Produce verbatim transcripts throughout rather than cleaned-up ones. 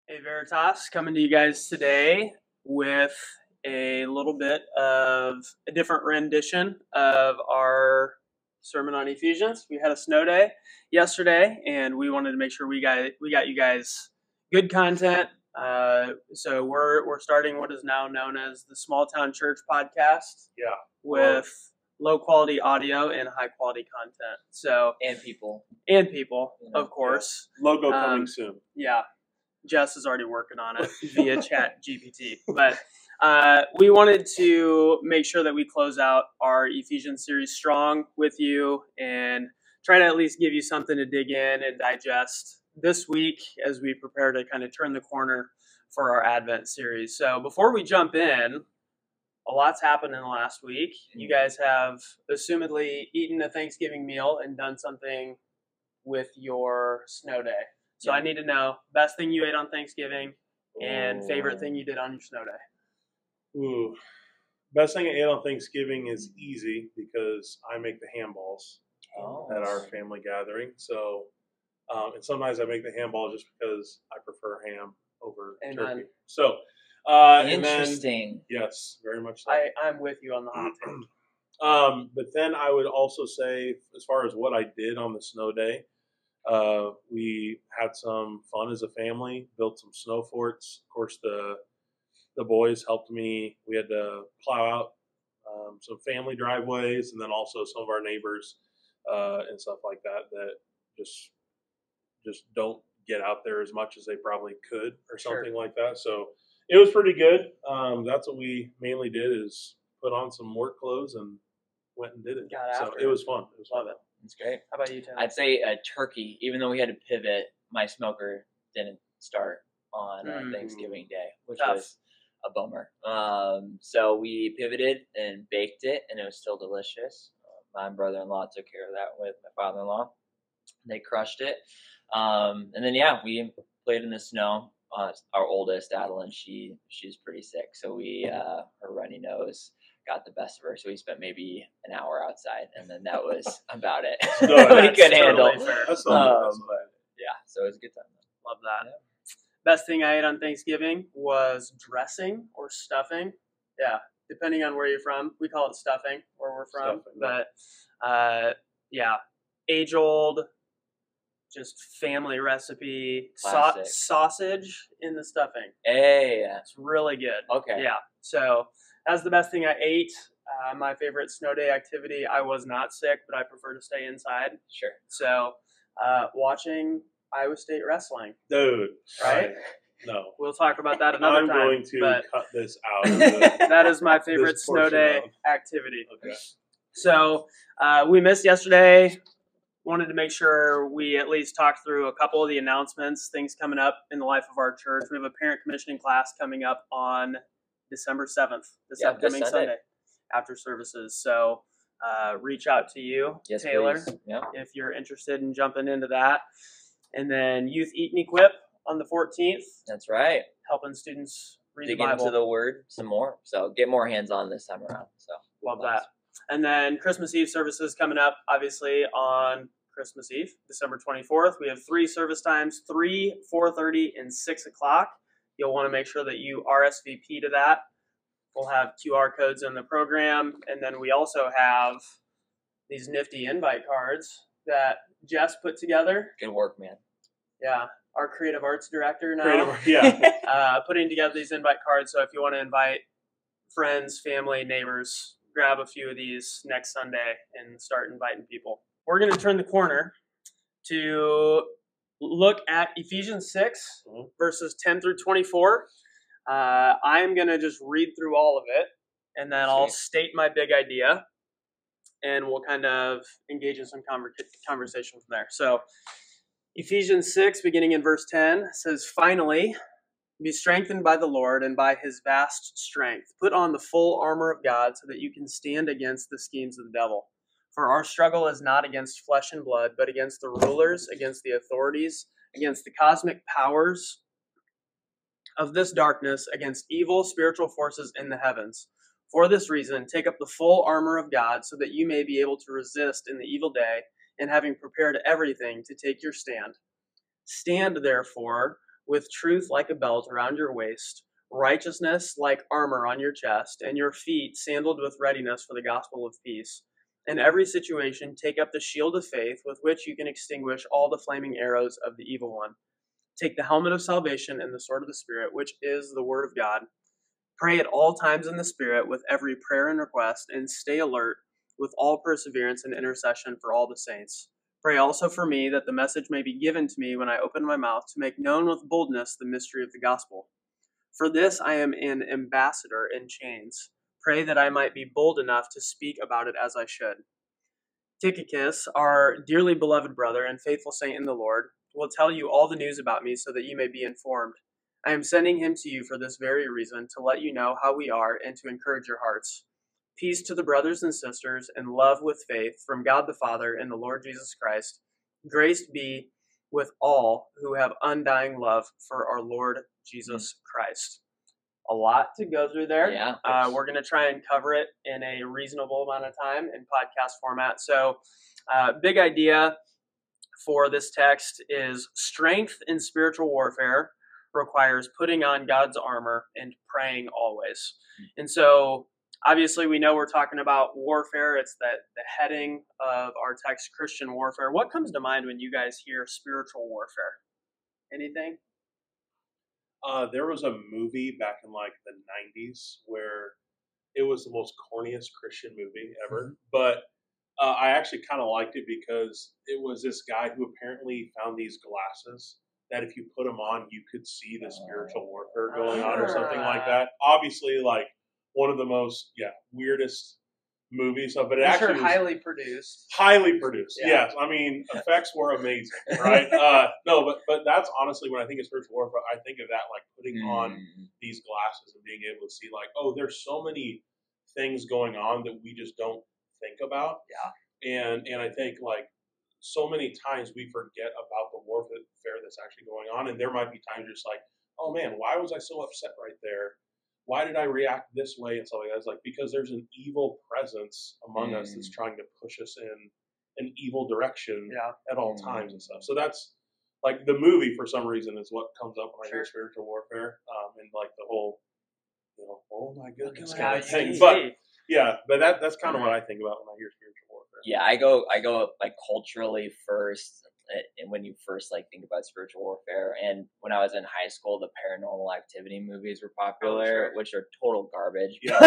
Hey Veritas, coming to you guys today with a little bit of a different rendition of our sermon on Ephesians. We had a snow day yesterday, and we wanted to make sure we got we got you guys good content. Uh, so we're we're starting what is now known as the Small Town Church podcast. Yeah, with low quality audio and high quality content. So and people and people, you know, of course. Yeah. Logo coming um, soon. Yeah. Jess is already working on it via Chat G P T. But uh, we wanted to make sure that we close out our Ephesians series strong with you and try to at least give you something to dig in and digest this week as we prepare to kind of turn the corner for our Advent series. So before we jump in, a lot's happened in the last week. You guys have assumedly eaten a Thanksgiving meal and done something with your snow day. So yeah. I need to know best thing you ate on Thanksgiving and Ooh. favorite thing you did on your snow day. Ooh. Best thing I ate on Thanksgiving is easy because I make the ham balls oh. at our family gathering. So, um, and sometimes I make the ham balls just because I prefer ham over Amen. turkey. So, uh, interesting. And then, yes, very much so. I, I'm with you on the hot take. um, but then I would also say, as far as what I did on the snow day, Uh, we had some fun as a family, built some snow forts. Of course, the the boys helped me. We had to plow out um, some family driveways, and then also some of our neighbors uh, and stuff like that that just just don't get out there as much as they probably could, or something sure. like that. So it was pretty good. Um, that's what we mainly did: is put on some work clothes and went and did it. Got so after it was fun. It was Love fun. it. It's great. How about you, Tim? I'd say a turkey, even though we had to pivot, my smoker didn't start on uh, Mm. Thanksgiving Day, which Tough. was a bummer. Um, so we pivoted and baked it, and it was still delicious. Uh, my brother-in-law took care of that with my father-in-law. They crushed it. Um, and then, yeah, we played in the snow. Uh, our oldest, Adeline, she she's pretty sick, so we uh, her runny nose got the best of her, so we spent maybe an hour outside, and then that was about it. No, we could totally handle. fair. That's Um, not, that's not but yeah, so it was a good time. Love that. Yeah. Best thing I ate on Thanksgiving was dressing or stuffing. Yeah, depending on where you're from. We call it stuffing where we're from. Stuffing, but uh, yeah, age old, just family recipe sa- Classic. sausage in the stuffing. Hey, It's really good. okay. Yeah, so that's the best thing I ate. Uh, my favorite snow day activity. I was not sick, but I prefer to stay inside. Sure. So uh, watching Iowa State wrestling. Dude, Right? No. We'll talk about that another I'm time. going to but cut this out. Of the, that is my favorite this snow portion day of- activity. Okay. So uh, we missed yesterday. Wanted to make sure we at least talked through a couple of the announcements, things coming up in the life of our church. We have a parent commissioning class coming up on December seventh, this Yeah, upcoming this Sunday. Sunday. After services. So uh, reach out to you, Yes, Taylor, please. Yeah. if you're interested in jumping into that. And then Youth Eat and Equip on the fourteenth, That's right. helping students read Dig the Bible. into the Word some more. So get more hands-on this time around. So Love that. And then Christmas Eve services coming up, obviously, on Christmas Eve, December twenty-fourth. We have three service times, three, four thirty, and six o'clock. You'll want to make sure that you R S V P to that. We'll have Q R codes in the program. And then we also have these nifty invite cards that Jess put together. Good work, man. Yeah, our creative arts director now. Creative, yeah. uh, putting together these invite cards. So if you want to invite friends, family, neighbors, grab a few of these next Sunday and start inviting people. We're going to turn the corner to look at Ephesians six, mm-hmm. verses ten through twenty-four. Uh, I'm going to just read through all of it, and then I'll state my big idea, and we'll kind of engage in some conver- conversation from there. So Ephesians six, beginning in verse ten, says, "Finally, be strengthened by the Lord and by his vast strength. Put on the full armor of God so that you can stand against the schemes of the devil. For our struggle is not against flesh and blood, but against the rulers, against the authorities, against the cosmic powers of this darkness, against evil spiritual forces in the heavens. For this reason, take up the full armor of God so that you may be able to resist in the evil day, and having prepared everything to take your stand. Stand, therefore, with truth like a belt around your waist, righteousness like armor on your chest, and your feet sandaled with readiness for the gospel of peace. In every situation, take up the shield of faith with which you can extinguish all the flaming arrows of the evil one. Take the helmet of salvation and the sword of the Spirit, which is the word of God. Pray at all times in the Spirit with every prayer and request, and stay alert with all perseverance and intercession for all the saints. Pray also for me that the message may be given to me when I open my mouth to make known with boldness the mystery of the gospel. For this I am an ambassador in chains. Pray that I might be bold enough to speak about it as I should. Tychicus, our dearly beloved brother and faithful saint in the Lord, will tell you all the news about me so that you may be informed. I am sending him to you for this very reason, to let you know how we are and to encourage your hearts. Peace to the brothers and sisters, and love with faith from God the Father and the Lord Jesus Christ. Grace be with all who have undying love for our Lord Jesus Christ. A lot to go through there. Yeah. Uh, we're going to try and cover it in a reasonable amount of time in podcast format. So, uh, big idea for this text is strength in spiritual warfare requires putting on God's armor and praying always. And so, obviously, we know we're talking about warfare. It's that the heading of our text, Christian warfare. What comes to mind when you guys hear spiritual warfare? Anything? Uh, there was a movie back in like the nineties where it was the most corniest Christian movie ever. Mm-hmm. But uh, I actually kind of liked it because it was this guy who apparently found these glasses that if you put them on, you could see the spiritual warfare going on or something like that. Obviously, like one of the most, yeah, weirdest movies of it. I'm actually sure highly produced. Highly produced, Yeah. yes. I mean, effects were amazing, right? uh, no, but but that's honestly when I think of spiritual warfare, I think of that like putting Mm. on these glasses and being able to see like, oh, there's so many things going on that we just don't think about. Yeah. And and I think like so many times we forget about the warfare that's actually going on, and there might be times just like, oh man, why was I so upset right there? Why did I react this way and stuff like that? It's like because there's an evil presence among mm. us that's trying to push us in an evil direction yeah. at all mm. times and stuff. So that's like the movie for some reason is what comes up when I sure. hear spiritual warfare, um, and like the whole, you know, oh my goodness kind kind of thing. See. But yeah, but that that's kind of what I think about when I hear spiritual warfare. Yeah, I go I go like culturally first. And when you first like think about spiritual warfare, and when I was in high school, the Paranormal Activity movies were popular, oh, sure. which are total garbage. Yeah.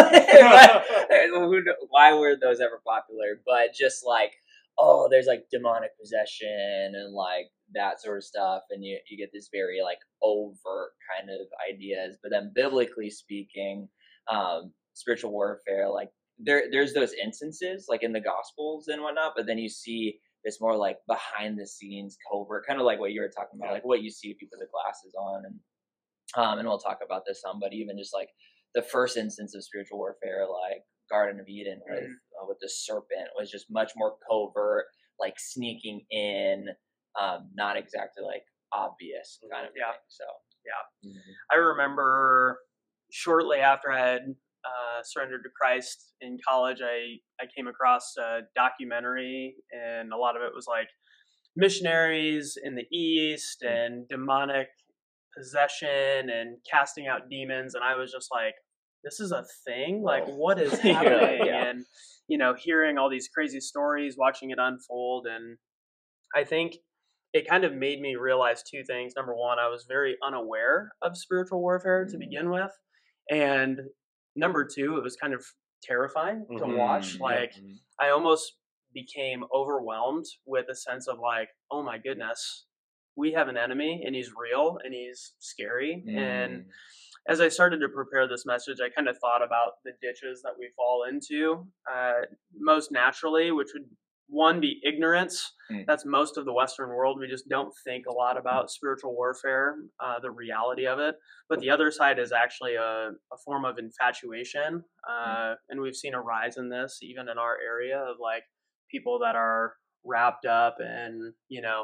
Who, why were those ever popular? But just like, oh, there's like demonic possession and like that sort of stuff, and you you get this very like overt kind of ideas. But then biblically speaking, um, spiritual warfare, like there there's those instances like in the Gospels and whatnot, but then you see this more like behind the scenes covert, kind of like what you were talking about, yeah. like what you see people with the glasses on. And um, and we'll talk about this some, but even just like the first instance of spiritual warfare, like Garden of Eden with, mm-hmm. uh, with the serpent was just much more covert, like sneaking in, um, not exactly like obvious kind of yeah. thing. So, yeah. Mm-hmm. I remember shortly after I had Uh, surrendered to Christ in college, I, I came across a documentary, and a lot of it was like missionaries in the East and demonic possession and casting out demons. And I was just like, this is a thing? Like, what is happening? yeah. And, you know, hearing all these crazy stories, watching it unfold. And I think it kind of made me realize two things. Number one, I was very unaware of spiritual warfare to begin with. And number two, it was kind of terrifying to mm-hmm. watch. Like, mm-hmm. I almost became overwhelmed with a sense of like, oh my goodness, we have an enemy and he's real and he's scary. Mm. And as I started to prepare this message, I kind of thought about the ditches that we fall into uh, most naturally, which would one be ignorance. Mm. That's most of the Western world. We just don't think a lot about spiritual warfare, uh, the reality of it. But the other side is actually a, a form of infatuation. Uh, mm. And we've seen a rise in this even in our area of like people that are wrapped up in, you know,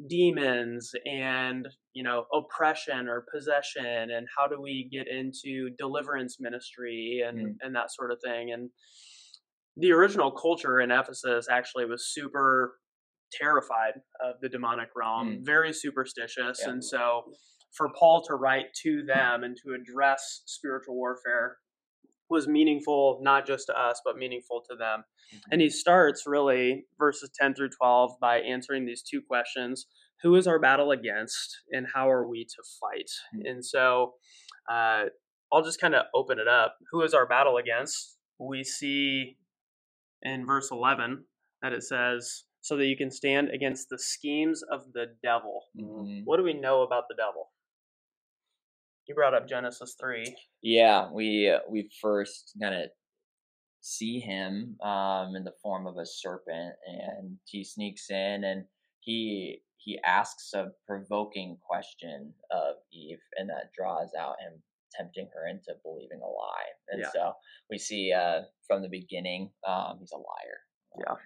demons and, you know, oppression or possession, and how do we get into deliverance ministry and, mm. and that sort of thing. And the original culture in Ephesus actually was super terrified of the demonic realm, mm. very superstitious. Yeah. And so for Paul to write to them and to address spiritual warfare was meaningful, not just to us, but meaningful to them. Mm-hmm. And he starts really verses ten through twelve by answering these two questions. Who is our battle against, and how are we to fight? Mm-hmm. And so uh, I'll just kind of open it up. Who is our battle against? We see in verse eleven that it says, so that you can stand against the schemes of the devil. Mm-hmm. What do we know about the devil? You brought up Genesis three. Yeah, we uh, we first kind of see him um, in the form of a serpent, and he sneaks in and he he asks a provoking question of Eve, and that draws out him tempting her into believing a lie. And yeah. so we see uh, from the beginning um, he's a liar. Yeah.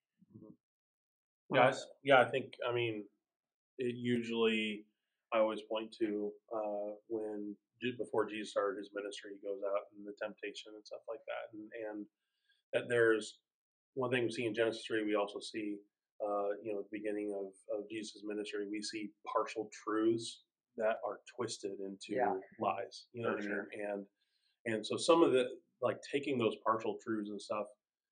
Yeah, yeah. I think. I mean, it usually I always point to uh, when before Jesus started his ministry, he goes out and the temptation and stuff like that, and, and that there's one thing we see in Genesis three. We also see, uh, you know, at the beginning of, of Jesus' ministry, we see partial truths that are twisted into yeah. lies. You know For what sure. I mean? And and so some of the like taking those partial truths and stuff.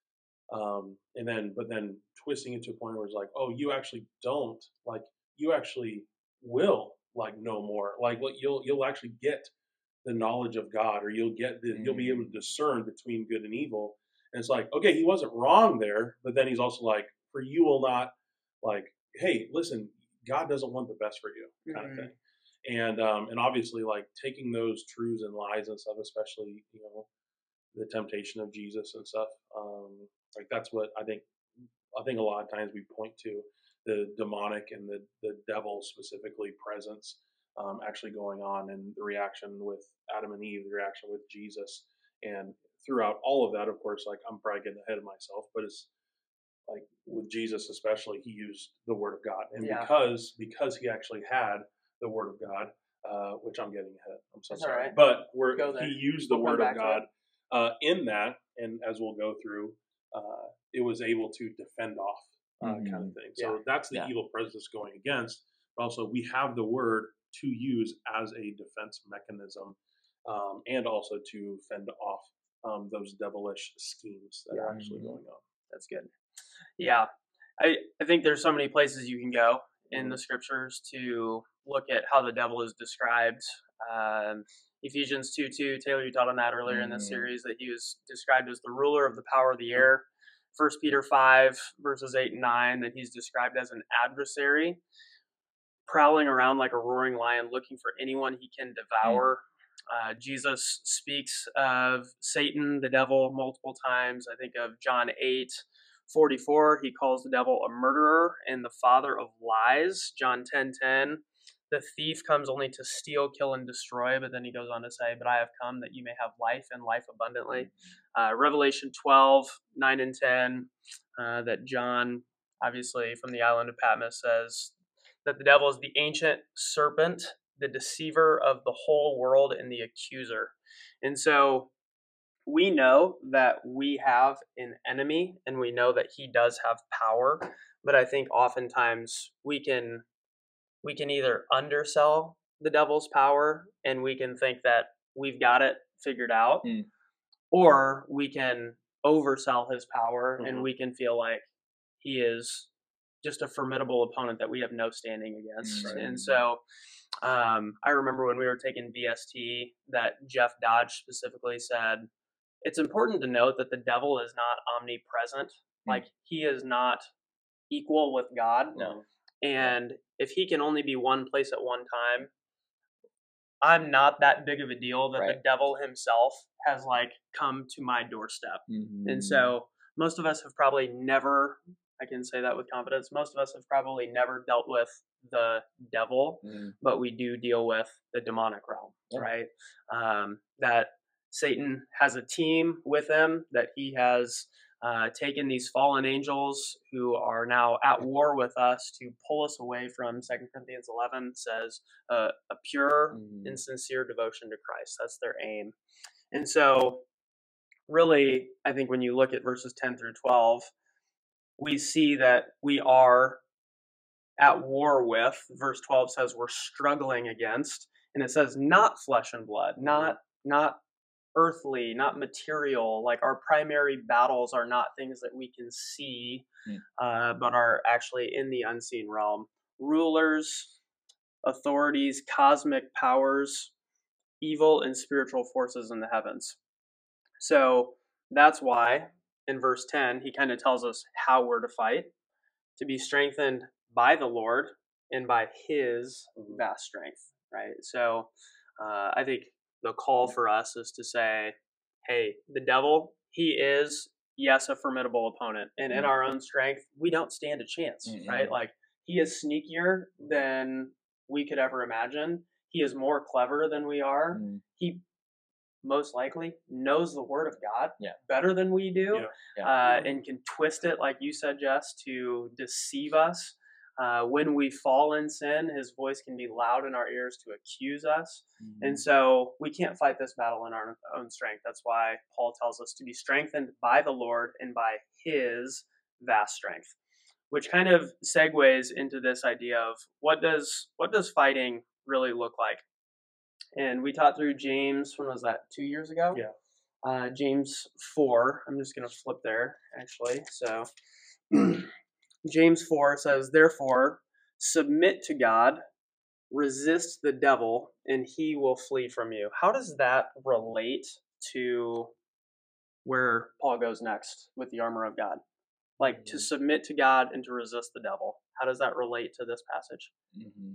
Um, and then, but then twisting it to a point where it's like, oh, you actually don't like, you actually will like know more. Like, what you'll you'll actually get the knowledge of God, or you'll get the, mm-hmm. you'll be able to discern between good and evil. And it's like, okay, he wasn't wrong there, but then he's also like, for you will not like, hey, listen, God doesn't want the best for you, kind mm-hmm. of thing. And um, and obviously, like taking those truths and lies and stuff, especially you know the temptation of Jesus and stuff. Um, Like that's what I think. I think a lot of times we point to the demonic and the, the devil specifically presence um, actually going on, and the reaction with Adam and Eve, the reaction with Jesus, and throughout all of that, of course, like I'm probably getting ahead of myself, but it's like with Jesus especially, he used the Word of God, and yeah. because because he actually had the Word of God, uh, which I'm getting ahead. I'm so That's sorry, right. but we're, he used the we'll Word of God uh, in that, and as we'll go through. Uh, it was able to defend off uh, mm-hmm. kind of thing. So yeah. that's the yeah. evil presence going against. But also, we have the word to use as a defense mechanism, um, and also to fend off um, those devilish schemes that yeah. are actually going on. That's good. Yeah, I I think there's so many places you can go in the scriptures to look at how the devil is described. Um, Ephesians two two, Taylor, you taught on that earlier mm. in this series, that he was described as the ruler of the power of the air. First Peter five, verses eight and nine, that he's described as an adversary, prowling around like a roaring lion, looking for anyone he can devour. Mm. Uh, Jesus speaks of Satan, the devil, multiple times. I think of John eight forty-four, he calls the devil a murderer and the father of lies. John ten ten, the thief comes only to steal, kill, and destroy, but then he goes on to say, but I have come that you may have life and life abundantly. Uh, Revelation twelve nine and ten, uh, that John, obviously from the island of Patmos, says that the devil is the ancient serpent, the deceiver of the whole world, and the accuser. And so we know that we have an enemy, and we know that he does have power, but I think oftentimes we can we can either undersell the devil's power and we can think that we've got it figured out, mm. or we can oversell his power mm-hmm. and we can feel like he is just a formidable opponent that we have no standing against. Right. And so um, I remember when we were taking B S T that Jeff Dodge specifically said, it's important to note that the devil is not omnipresent. Mm. Like, he is not equal with God. No. And if he can only be one place at one time, I'm not that big of a deal that right. the devil himself has like come to my doorstep. Mm-hmm. And so most of us have probably never, I can say that with confidence, most of us have probably never dealt with the devil, mm. but we do deal with the demonic realm, yeah. right? Um, that Satan has a team with him, that he has uh, taken these fallen angels who are now at war with us to pull us away from, Second Corinthians eleven says, uh, a pure mm. and sincere devotion to Christ. That's their aim. And so really, I think when you look at verses ten through twelve, we see that we are at war with, verse twelve says we're struggling against And it says not flesh and blood, not not earthly, not material. Like our primary battles are not things that we can see, Mm. uh, but are actually in the unseen realm. Rulers, authorities, cosmic powers, evil and spiritual forces in the heavens. So that's why in verse ten, he kind of tells us how we're to fight, to be strengthened by the Lord and by his vast strength, right? So uh, I think the call for us is to say, hey, the devil, he is, yes, a formidable opponent. And in our own strength, we don't stand a chance, Mm-mm. right? Like he is sneakier than we could ever imagine. He is more clever than we are. Mm. He most likely knows the word of God Yeah. better than we do, Yeah. Yeah. uh, and can twist it, like you said, Jess, to deceive us. Uh, when we fall in sin, his voice can be loud in our ears to accuse us. Mhm. And so we can't fight this battle in our own strength. That's why Paul tells us to be strengthened by the Lord and by his vast strength, which kind of segues into this idea of what does what does fighting really look like? And we taught through James, when was that, two years ago? Yeah. Uh, James four. I'm just going to flip there, actually. So James four says, therefore, submit to God, resist the devil, and he will flee from you. How does that relate to where Paul goes next with the armor of God? Like to submit to God and to resist the devil. How does that relate to this passage? Mm-hmm.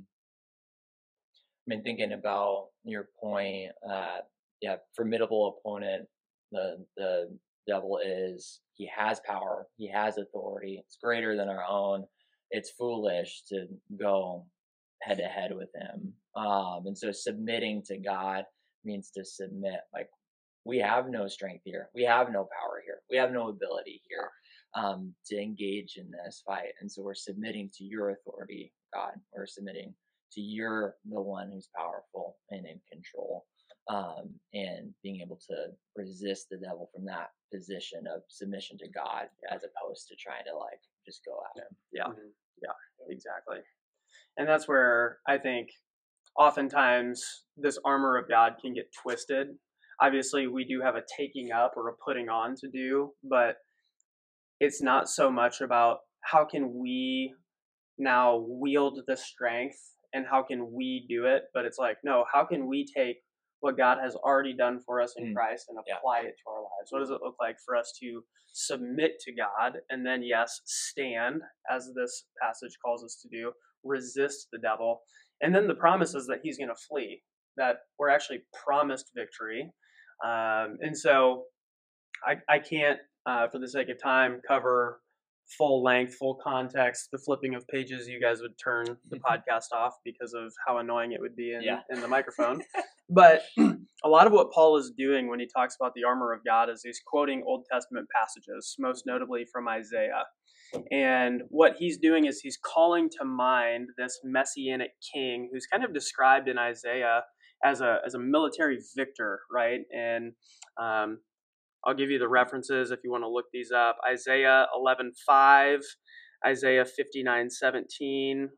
I mean, thinking about your point, uh, yeah, formidable opponent. The the devil is. He has power. He has authority. It's greater than our own. It's foolish to go head to head with him. Um, and so submitting to God means to submit. Like we have no strength here. We have no power here. We have no ability here um, to engage in this fight. And so we're submitting to your authority, God. We're submitting to you're the one who's powerful and in control, um, and being able to resist the devil from that position of submission to God as opposed to trying to like just go at him. Yeah, yeah, exactly. And that's where I think oftentimes this armor of God can get twisted. Obviously, we do have a taking up or a putting on to do, but it's not so much about how can we now wield the strength and how can we do it, but it's like, no, how can we take what God has already done for us in Mm. Christ and Yeah. apply it to our lives? What does it look like for us to submit to God and then, yes, stand, as this passage calls us to do, resist the devil, and then the promise is that he's going to flee, that we're actually promised victory. Um, and so I, I can't, uh, for the sake of time, cover full length, full context, the flipping of pages. You guys would turn the podcast off because of how annoying it would be in, Yeah. in the microphone. But a lot of what Paul is doing when he talks about the armor of God is he's quoting Old Testament passages, most notably from Isaiah. And what he's doing is he's calling to mind this messianic king who's kind of described in Isaiah as a as a military victor, right? And um, I'll give you the references if you want to look these up. Isaiah eleven five, Isaiah fifty-nine seventeen,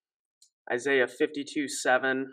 Isaiah fifty-two seven,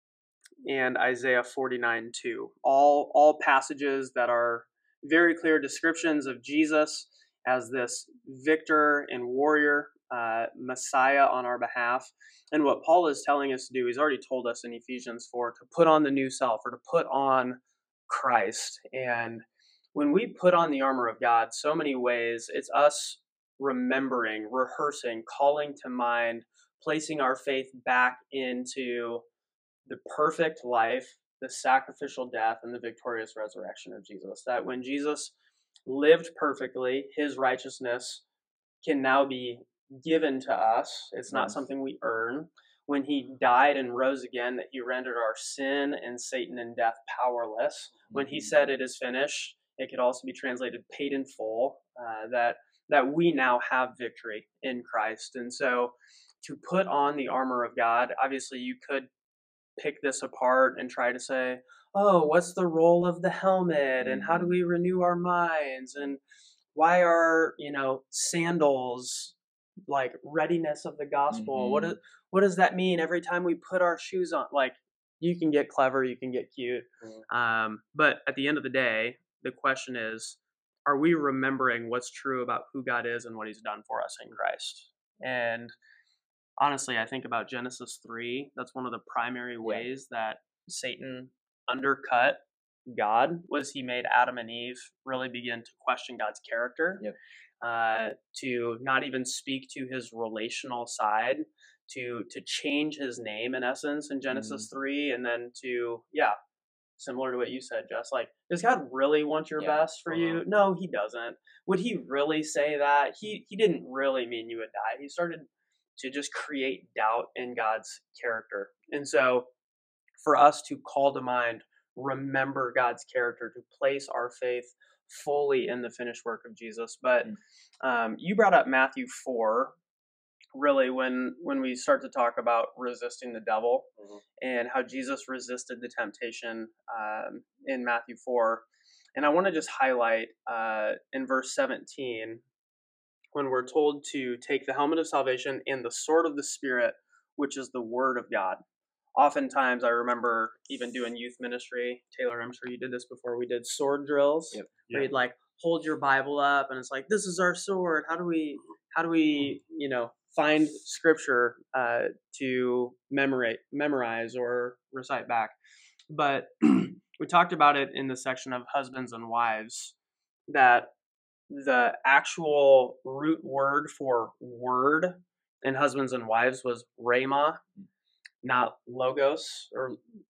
and Isaiah forty-nine two. All all passages that are very clear descriptions of Jesus as this victor and warrior, uh, Messiah on our behalf. And what Paul is telling us to do, he's already told us in Ephesians four, to put on the new self or to put on Christ. And when we put on the armor of God, so many ways, it's us remembering, rehearsing, calling to mind, placing our faith back into the perfect life, the sacrificial death, and the victorious resurrection of Jesus. That when Jesus lived perfectly, his righteousness can now be given to us. It's not something we earn. When he died and rose again, that he rendered our sin and Satan and death powerless. When he said it is finished, it could also be translated paid in full, uh, that that we now have victory in Christ. And so to put on the armor of God, obviously you could pick this apart and try to say, oh, what's the role of the helmet and how do we renew our minds and why are, you know, sandals like readiness of the gospel? Mhm. What is, what does that mean every time we put our shoes on? Like, you can get clever, you can get cute. Mhm. Um, but at the end of the day, the question is, are we remembering what's true about who God is and what he's done for us in Christ? And honestly, I think about Genesis three. That's one of the primary Yeah. ways that Satan undercut God was he made Adam and Eve really begin to question God's character, Yep. uh, to not even speak to his relational side, to to change his name in essence in Genesis three, and then to yeah, similar to what you said, Jess. Like, does God really want your Yeah. best for you? Uh-huh. No, he doesn't. Would he really say that? He he didn't really mean you would die. He started to just create doubt in God's character. And so for us to call to mind, remember God's character, to place our faith fully in the finished work of Jesus. But Mm. um, you brought up Matthew four, really, when when we start to talk about resisting the devil Mhm. and how Jesus resisted the temptation um, in Matthew four. And I want to just highlight uh, in verse seventeen, when we're told to take the helmet of salvation and the sword of the Spirit, which is the word of God. Oftentimes, I remember even doing youth ministry. Taylor, I'm sure you did this before. We did sword drills, Yep. where Yeah. you'd like hold your Bible up, and it's like, "This is our sword." How do we, how do we, you know, find scripture uh, to memorize, memorize or recite back? But we talked about it in the section of husbands and wives, that the actual root word for word in husbands and wives was rhema, not logos or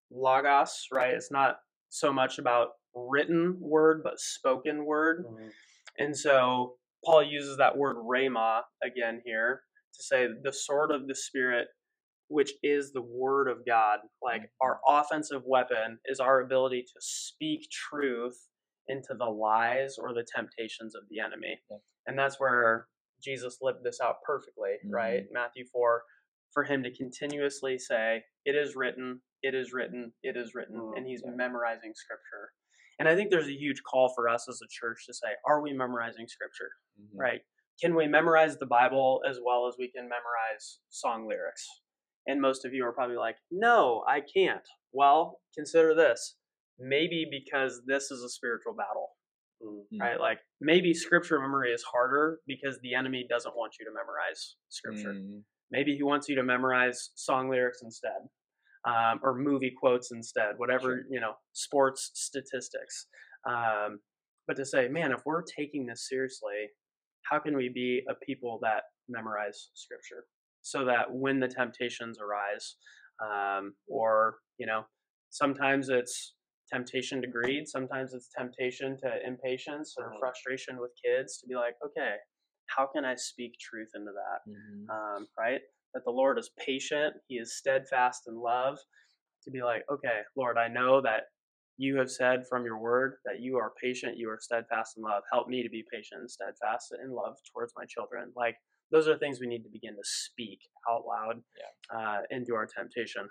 logos, right? It's not so much about written word, but spoken word. Mhm. And so Paul uses that word rhema again here to say the sword of the Spirit, which is the word of God. Like, our offensive weapon is our ability to speak truth into the lies or the temptations of the enemy. Yeah. And that's where Jesus lived this out perfectly, right? Mhm. Matthew four, for him to continuously say, "It is written, it is written, it is written," Mhm. and he's Yeah. memorizing scripture. And I think there's a huge call for us as a church to say, are we memorizing scripture, Mhm. right? Can we memorize the Bible as well as we can memorize song lyrics? And most of you are probably like, no, I can't. Well, consider this. Maybe because this is a spiritual battle, Mhm. Mm. right? Like, maybe scripture memory is harder because the enemy doesn't want you to memorize scripture. Mm. Maybe he wants you to memorize song lyrics instead, um, or movie quotes instead, whatever, Sure. you know, sports statistics. Um, but to say, man, if we're taking this seriously, how can we be a people that memorize scripture so that when the temptations arise, um, or, you know, sometimes it's temptation to greed, sometimes it's temptation to impatience or Mhm. frustration with kids, to be like, okay, how can I speak truth into that? Mhm. Um, right? That the Lord is patient, he is steadfast in love, to be like, okay, Lord, I know that you have said from your word that you are patient, you are steadfast in love. Help me to be patient and steadfast in love towards my children. Like, those are things we need to begin to speak out loud Yeah. uh, into our temptation.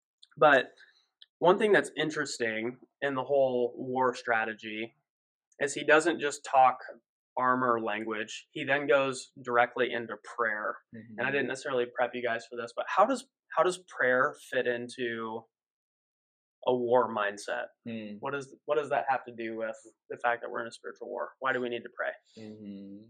But one thing that's interesting in the whole war strategy is he doesn't just talk armor language. He then goes directly into prayer. And I Mhm. didn't necessarily prep you guys for this, but how does how does prayer fit into a war mindset? Mm. What does what does that have to do with the fact that we're in a spiritual war? Why do we need to pray? Mhm.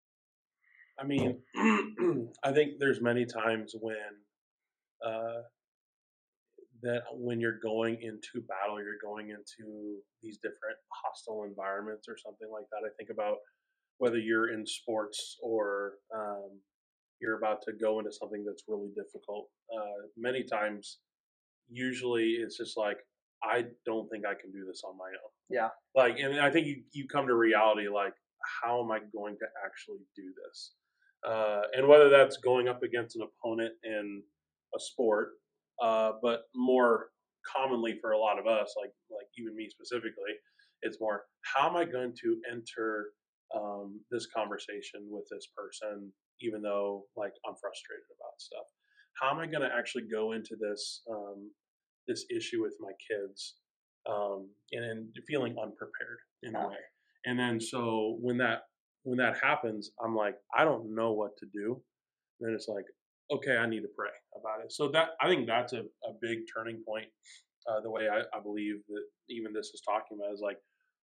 I mean, I think there's many times when uh, that when you're going into battle, you're going into these different hostile environments or something like that. I think about whether you're in sports or um, you're about to go into something that's really difficult. Uh, many times, usually it's just like, I don't think I can do this on my own. Yeah. Like, and I think you, you come to reality, like, how am I going to actually do this? Uh, and whether that's going up against an opponent in a sport, uh, but more commonly for a lot of us, like like even me specifically, it's more, how am I going to enter um, this conversation with this person, even though like I'm frustrated about stuff? How am I going to actually go into this um, this issue with my kids um, and, and feeling unprepared in a Yeah. way? And then so when that when that happens, I'm like, I don't know what to do. And then it's like, okay, I need to pray about it. So that I think that's a, a big turning point uh, the way I, I believe that even this is talking about is like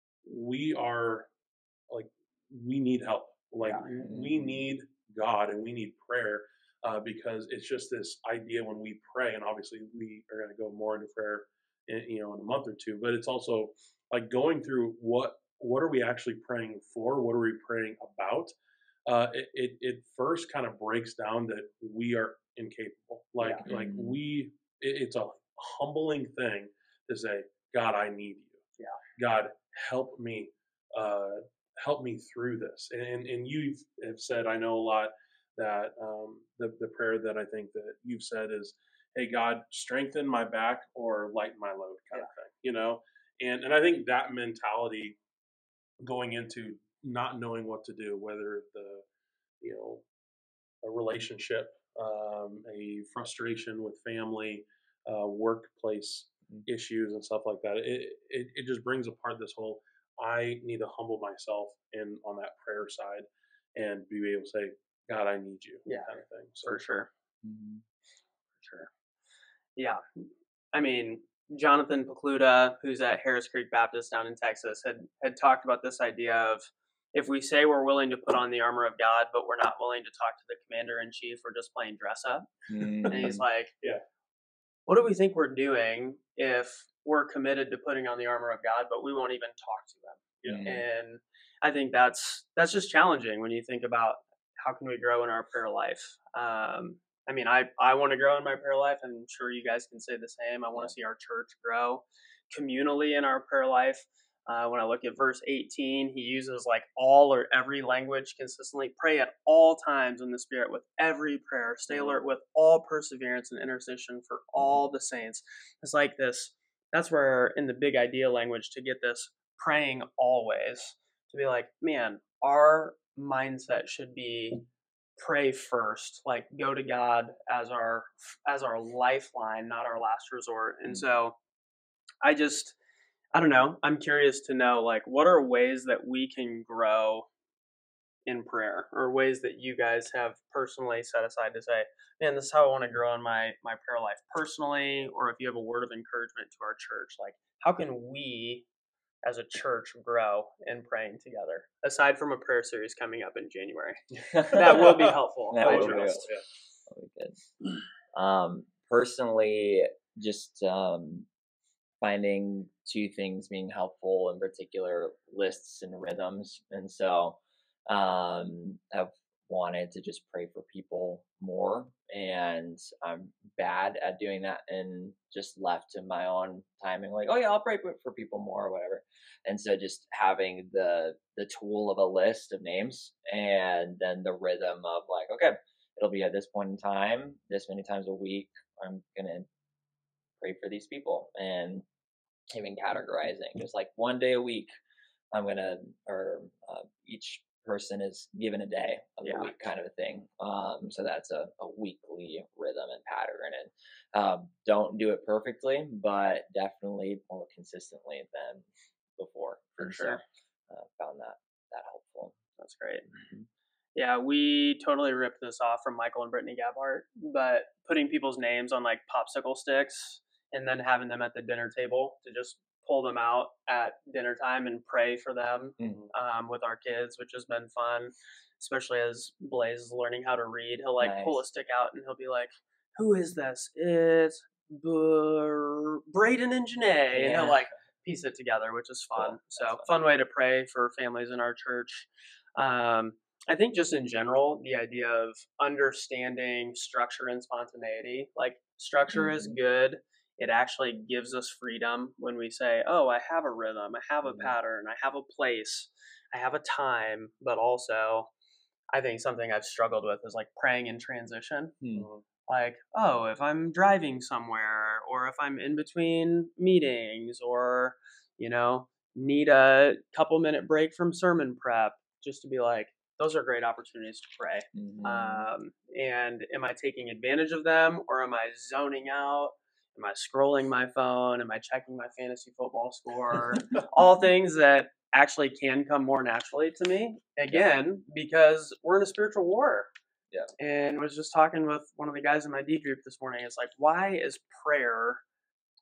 we are like we need help. Like Yeah. we need God and we need prayer uh, because it's just this idea when we pray, and obviously we are going to go more into prayer, in, you know, in a month or two. But it's also like going through what what are we actually praying for? What are we praying about? Uh, it, it it first kind of breaks down that we are incapable. Like Yeah. like Mhm. we, it, it's a humbling thing to say, God, I need you. Yeah. God, help me. Uh, help me through this. And and you have said, I know a lot that um, the the prayer that I think that you've said is, hey God, strengthen my back or lighten my load, kind Yeah. of thing. You know, and and I think that mentality going into not knowing what to do, whether the you know a relationship, um, a frustration with family, uh, workplace Mm. issues and stuff like that. It, it it just brings apart this whole. I need to humble myself in on that prayer side, and be able to say, God, I need you, Yeah. kind of thing. So For sure. Mhm. Sure. Yeah. I mean, Jonathan Pokluda, who's at Harris Creek Baptist down in Texas, had had talked about this idea of if we say we're willing to put on the armor of God, but we're not willing to talk to the commander in chief, we're just playing dress up. And he's Mhm. like, Yeah. what do we think we're doing if we're committed to putting on the armor of God, but we won't even talk to him? Yeah. And I think that's that's just challenging when you think about how can we grow in our prayer life. Um, I mean, I I want to grow in my prayer life, and I'm sure you guys can say the same. I want to see our church grow communally in our prayer life. Uh, when I look at verse eighteen, he uses like all or every language consistently. Pray at all times in the Spirit with every prayer. Stay Mhm. alert with all perseverance and intercession for all the saints. It's like this. That's where in the big idea language to get this praying always, to be like, man, our mindset should be pray first, like go to God as our as our lifeline, not our last resort. And Mm. so I just I don't know. I'm curious to know like what are ways that we can grow in prayer, or ways that you guys have personally set aside to say, man, this is how I want to grow in my my prayer life personally, or if you have a word of encouragement to our church, like how can we as a church grow in praying together aside from a prayer series coming up in January? That will be helpful. That I will be trust. Yeah. That'll be good. Um, personally, just um, finding two things being helpful in particular: lists and rhythms. And so um, I've wanted to just pray for people more, and I'm bad at doing that and just left to my own timing, like, oh yeah, I'll pray for for people more or whatever. And so just having the the tool of a list of names, and then the rhythm of like, okay, it'll be at this point in time, this many times a week, I'm gonna pray for these people. And even categorizing, just like one day a week, I'm gonna, or uh, each person is given a day of Yeah. the week, kind of a thing. Um, so that's a, a weekly rhythm and pattern, and um, don't do it perfectly, but definitely more consistently than before. For And sure. So, uh, found that that helpful. That's great. Mhm. Yeah, we totally ripped this off from Michael and Brittany Gabhart, but putting people's names on like popsicle sticks and then having them at the dinner table to just pull them out at dinner time and pray for them Mhm. um, with our kids, which has been fun, especially as Blaze is learning how to read. He'll like pull a Nice. stick out and he'll be like, who is this? It's Br- Braden and Janae. And Yeah. he'll like piece it together, which is fun. Cool. So, That's fun. fun way to pray for families in our church. Um, I think just in general, the idea of understanding structure and spontaneity, like structure is Mhm. good. It actually gives us freedom when we say, oh, I have a rhythm, I have a Mhm. pattern, I have a place, I have a time. But also, I think something I've struggled with is like praying in transition. Hmm. Mhm. Like, oh, if I'm driving somewhere, or if I'm in between meetings, or, you know, need a couple minute break from sermon prep, just to be like, those are great opportunities to pray. Mhm. Um, and am I taking advantage of them, or am I zoning out? Am I scrolling my phone? Am I checking my fantasy football score? All things that actually can come more naturally to me, again, because we're in a spiritual war. Yeah. And was just talking with one of the guys in my D group this morning. It's like, why is prayer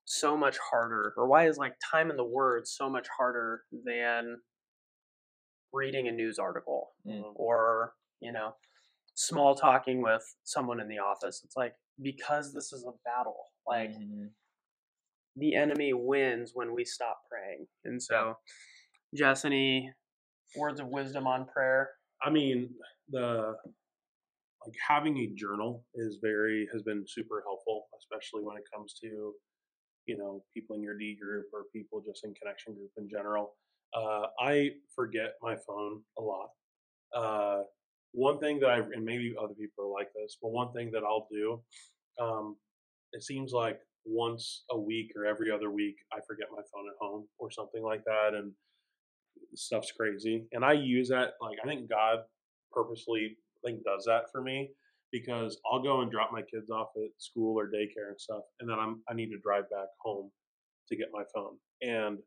so much harder, or why is like time in the Word so much harder than reading a news article Mm. or, you know, small talking with someone in the office? It's like, because this is a battle. Like, Mhm. the enemy wins when we stop praying. And so, Jess, any words of wisdom on prayer? I mean, the like having a journal is very has been super helpful, especially when it comes to you know people in your D group or people just in connection group in general. Uh, I forget my phone a lot. Uh, one thing that I and maybe other people are like this, but one thing that I'll do, um, it seems like once a week or every other week, I forget my phone at home or something like that, and stuff's crazy. And I use that like I think God purposely I think does that for me because I'll go and drop my kids off at school or daycare and stuff, and then I'm I need to drive back home to get my phone, and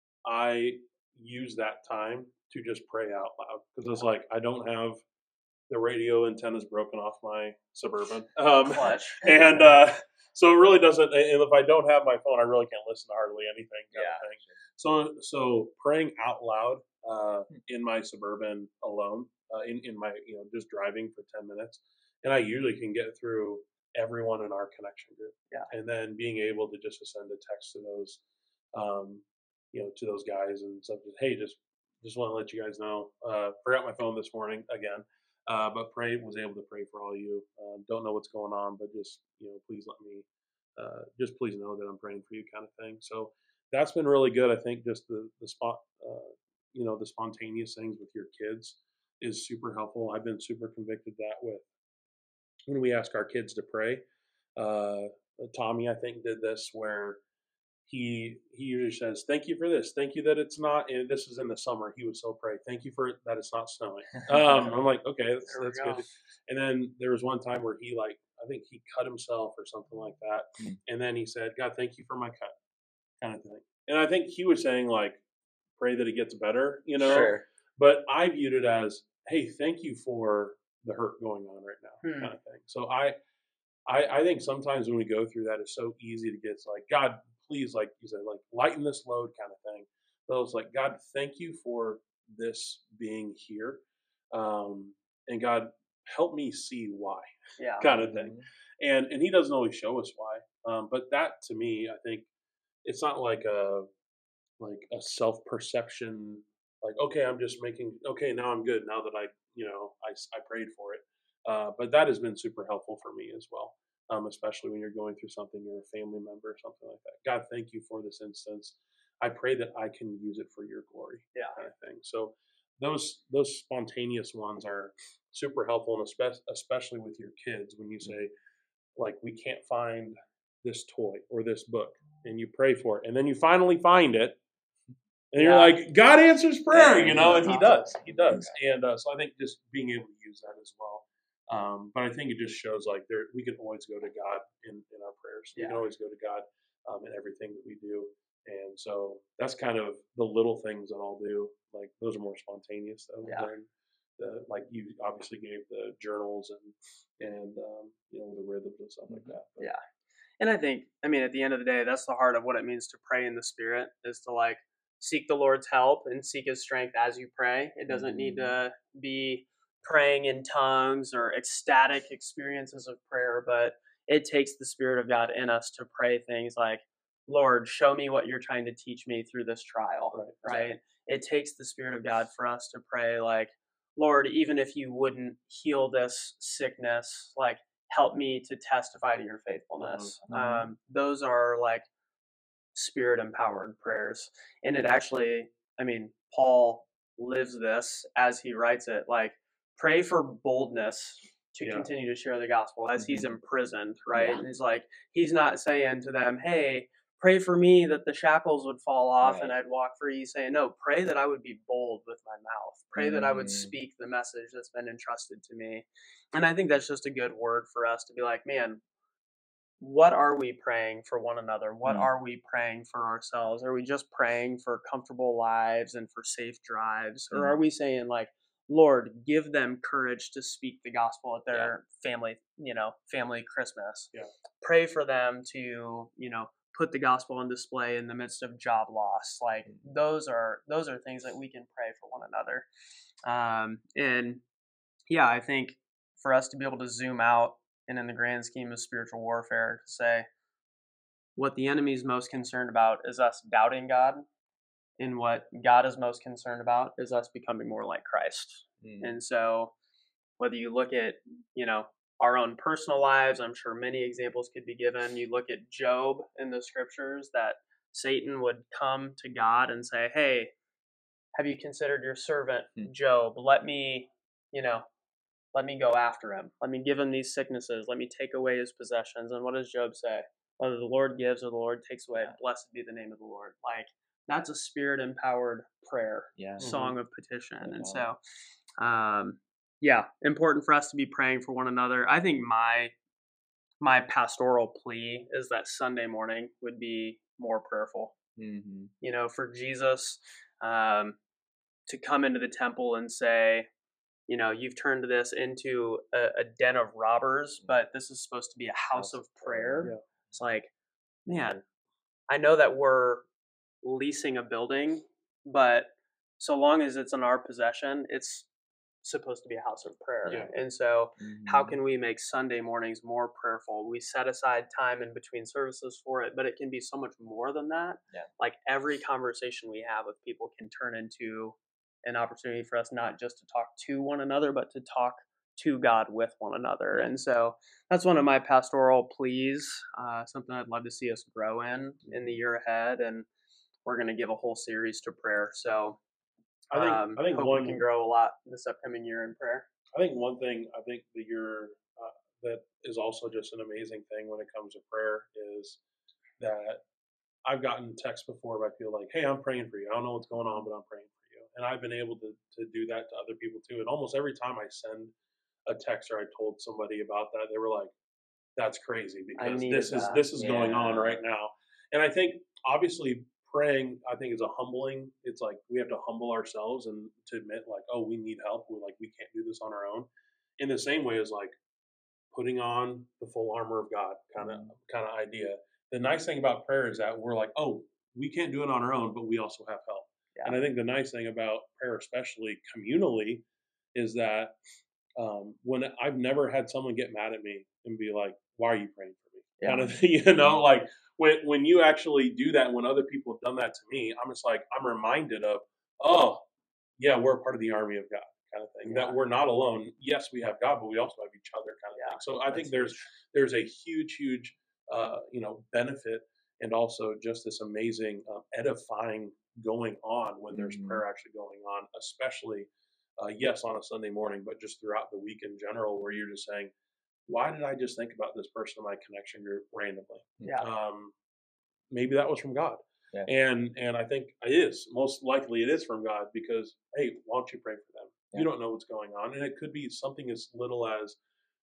I use that time to just pray out loud because it's like I don't have the radio antennas broken off my Suburban, um, Clutch. and uh, so it really doesn't. And if I don't have my phone, I really can't listen to hardly anything. Kind Yeah. of thing. So so praying out loud uh, in my Suburban alone, uh, in in my you know just driving for ten minutes, and I usually can get through everyone in our connection group. Yeah. And then being able to just send a text to those, um, you know, to those guys and stuff. Just, hey, just just want to let you guys know, uh, forgot my phone this morning again. Uh, but pray was able to pray for all you. Um, don't know what's going on, but just you know, please let me, uh, just please know that I'm praying for you, kind of thing. So that's been really good. I think just the the spot, uh, you know, the spontaneous things with your kids is super helpful. I've been super convicted that with when we ask our kids to pray. Uh, Tommy, I think, did this where he he usually says, "Thank you for this. Thank you that it's not." And this is in the summer. He would still pray, "Thank you for it, that it's not snowing." Um, I'm like, okay, that's, There we that's go. good. And then there was one time where he like, I think he cut himself or something like that. Mm. And then he said, "God, thank you for my cut," kind of thing. And I think he was saying like, pray that it gets better, you know. Sure. But I viewed it as, hey, thank you for the hurt going on right now, Hmm. kind of thing. So I I, I think sometimes when we go through that, it's so easy to get it's like, God, please, like you said, like lighten this load kind of thing. But it's like, God, thank you for this being here. Um, and God, help me see why Yeah. kind of thing. Mhm. And and he doesn't always show us why. Um, but that to me, I think it's not like a like a self perception like okay I'm just making okay now I'm good now that I you know I, s- I prayed for it uh, but that has been super helpful for me as well um, especially when you're going through something you're a family member or something like that. God, thank you for this instance. I pray that I can use it for your glory, Yeah. kind of thing. So those those spontaneous ones are super helpful, and especially especially with your kids when you say like we can't find this toy or this book and you pray for it and then you finally find it and you're Yeah. like, God answers prayer, Yeah, you know, and that's he awesome. does. He does. And uh, so I think just being able to use that as well. Um, but I think it just shows like there we can always go to God in, in our prayers. We Yeah. can always go to God um, in everything that we do. And so that's kind of the little things that I'll do. Like those are more spontaneous though. Yeah. Than the, like you obviously gave the journals and and um, you know the rhythms and stuff like that. But, Yeah. And I think, I mean, at the end of the day, that's the heart of what it means to pray in the Spirit, is to like seek the Lord's help and seek His strength as you pray. It doesn't need to be praying in tongues or ecstatic experiences of prayer, but it takes the Spirit of God in us to pray things like, Lord, show me what you're trying to teach me through this trial, Right. right? It takes the Spirit of God for us to pray like, Lord, even if you wouldn't heal this sickness, like, help me to testify to your faithfulness. Mhm. Um, those are like spirit empowered prayers. And it actually, I mean, Paul lives this as he writes it, like pray for boldness to Yeah. continue to share the gospel as he's Mhm. imprisoned, right? Yeah. And he's like, he's not saying to them, hey, pray for me that the shackles would fall off and Right. I'd walk free. He's saying, no, pray that I would be bold with my mouth. Pray that I would Mm. speak the message that's been entrusted to me. And I think that's just a good word for us to be like, man, what are we praying for one another? What Mm. are we praying for ourselves? Are we just praying for comfortable lives and for safe drives? Or Mm. are we saying like, Lord, give them courage to speak the gospel at their family, you know, family Christmas. Yeah. Pray for them to, you know, put the gospel on display in the midst of job loss. Like those are those are things that we can pray for one another. Um, and yeah, I think for us to be able to zoom out and in the grand scheme of spiritual warfare, to say what the enemy is most concerned about is us doubting God, and what God is most concerned about is us becoming more like Christ. Mm. And so whether you look at, you know, our own personal lives, I'm sure many examples could be given. You look at Job in the scriptures, that Satan would come to God and say, hey, have you considered your servant Job? Let me, you know, let me go after him. Let me give him these sicknesses. Let me take away his possessions. And what does Job say? Whether the Lord gives or the Lord takes away, blessed be the name of the Lord. Like, that's a spirit-empowered prayer, yeah. song mm-hmm. of petition. Yeah. And so, um, yeah, important for us to be praying for one another. I think my my pastoral plea is that Sunday morning would be more prayerful. Mm-hmm. You know, for Jesus um, to come into the temple and say, you know, you've turned this into a, a den of robbers, but this is supposed to be a house of prayer. Yeah. It's like, man, I know that we're leasing a building, but so long as it's in our possession, it's supposed to be a house of prayer. Yeah. And so mm-hmm. how can we make Sunday mornings more prayerful? We set aside time in between services for it, but it can be so much more than that. Yeah. Like every conversation we have with people can turn into an opportunity for us not just to talk to one another, but to talk to God with one another. And so that's one of my pastoral pleas, uh, something I'd love to see us grow in in the year ahead. And we're going to give a whole series to prayer. So I think, um, I think hope one, we can grow a lot this upcoming year in prayer. I think one thing I think that you're, uh, that is also just an amazing thing when it comes to prayer is that I've gotten texts before where I feel like, hey, I'm praying for you. I don't know what's going on, but I'm praying for you. And I've been able to, to do that to other people too. And almost every time I send a text or I told somebody about that, they were like, that's crazy because this is, that. this is yeah. going on right now. And I think obviously praying, I think, is a humbling. It's like we have to humble ourselves and to admit like, oh, we need help. We're like, we can't do this on our own. In the same way as like putting on the full armor of God kind of mm-hmm. kind of idea. The nice thing about prayer is that we're like, oh, we can't do it on our own, but we also have help. Yeah. And I think the nice thing about prayer, especially communally, is that um, when I've never had someone get mad at me and be like, why are you praying for me? Yeah. Kind of thing, you know, like when when you actually do that, when other people have done that to me, I'm just like, I'm reminded of, oh, yeah, we're a part of the army of God kind of thing, yeah. that we're not alone. Yes, we have God, but we also have each other kind of yeah. thing. So I That's think there's huge. there's a huge, huge, uh, you know, benefit and also just this amazing um, edifying going on when there's mm-hmm. prayer actually going on, especially, uh, yes, on a Sunday morning, but just throughout the week in general, where you're just saying, why did I just think about this person in my connection group randomly? Yeah. Um, maybe that was from God. Yeah. And and I think it is. Most likely it is from God because, hey, why don't you pray for them? Yeah. You don't know what's going on. And it could be something as little as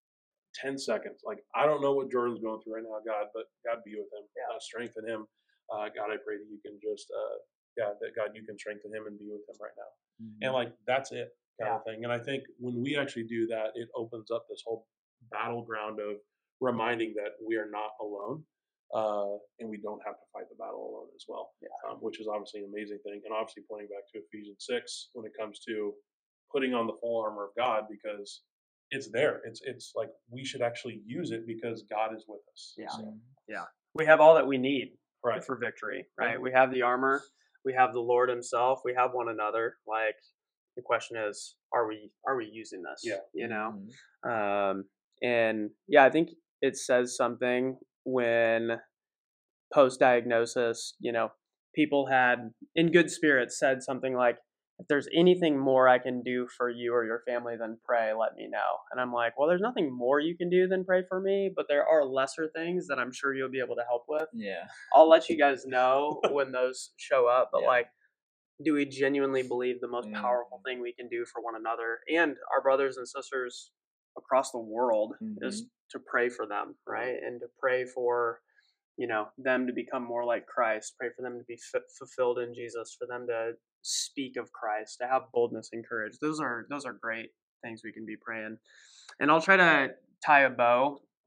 ten seconds. Like, I don't know what Jordan's going through right now, God, but God be with him. Yeah. Uh, strengthen him. Uh, God, I pray that you can just, uh, yeah, that God, you can strengthen him and be with him right now. Mm-hmm. And like, that's it kind yeah. of thing. And I think when we actually do that, it opens up this whole battleground of reminding that we are not alone. Uh, and we don't have to fight the battle alone as well, yeah. um, which is obviously an amazing thing. And obviously pointing back to Ephesians six when it comes to putting on the full armor of God, because it's there. It's it's like we should actually use it because God is with us. Yeah, so. yeah. We have all that we need right. for victory, right? Mm-hmm. We have the armor. We have the Lord himself. We have one another. Like, the question is, are we are we using this? Yeah. You know? Mm-hmm. Um, and yeah, I think it says something when post-diagnosis, you know, people had, in good spirits, said something like, if there's anything more I can do for you or your family than pray, let me know. And I'm like, well, there's nothing more you can do than pray for me, but there are lesser things that I'm sure you'll be able to help with. Yeah. I'll let you guys know when those show up. But yeah. like, do we genuinely believe the most mm. powerful thing we can do for one another and our brothers and sisters across the world mm-hmm. is to pray for them, right? And to pray for, you know, them to become more like Christ, pray for them to be f- fulfilled in Jesus, for them to speak of Christ, to have boldness and courage. Those are those are great things we can be praying. And I'll try to tie a bow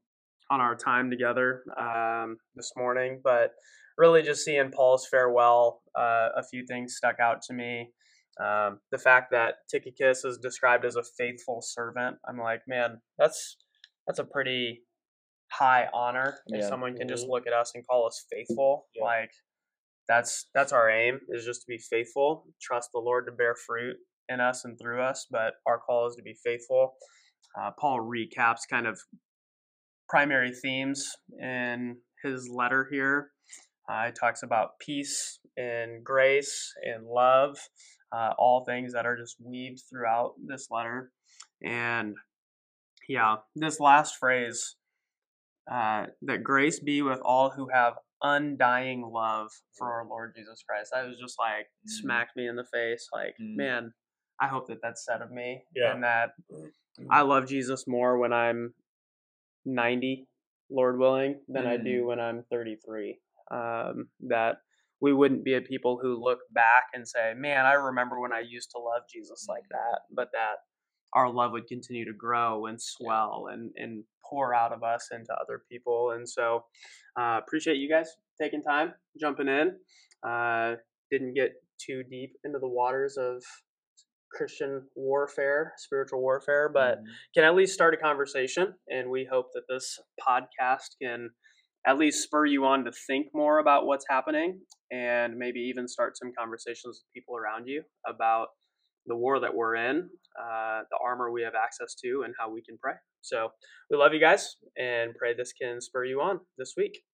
on our time together um, this morning, but really just seeing Paul's farewell, uh, a few things stuck out to me. Um, the fact that Tychicus is described as a faithful servant, I'm like, man, that's that's a pretty high honor if Yeah. someone can just Mhm. look at us and call us faithful. Yeah. Like that's that's our aim, is just to be faithful, trust the Lord to bear fruit in us and through us, but our call is to be faithful. Uh, Paul recaps kind of primary themes in his letter here. Uh, he talks about peace and grace and love, uh, all things that are just weaved throughout this letter. And yeah, this last phrase, uh, that grace be with all who have undying love for our Lord Jesus Christ. That was just like Mm. smacked me in the face. Like, Mm. man, I hope that that's said of me, Yeah. and that I love Jesus more when I'm ninety, Lord willing, than I do Mm. when I'm thirty-three. Um, that we wouldn't be a people who look back and say, man, I remember when I used to love Jesus like that, but that our love would continue to grow and swell and, and pour out of us into other people. And so uh, appreciate you guys taking time, jumping in. Uh, didn't get too deep into the waters of Christian warfare, spiritual warfare, but Mhm. can at least start a conversation. And we hope that this podcast can at least spur you on to think more about what's happening, and maybe even start some conversations with people around you about the war that we're in, uh, the armor we have access to, and how we can pray. So we love you guys and pray this can spur you on this week.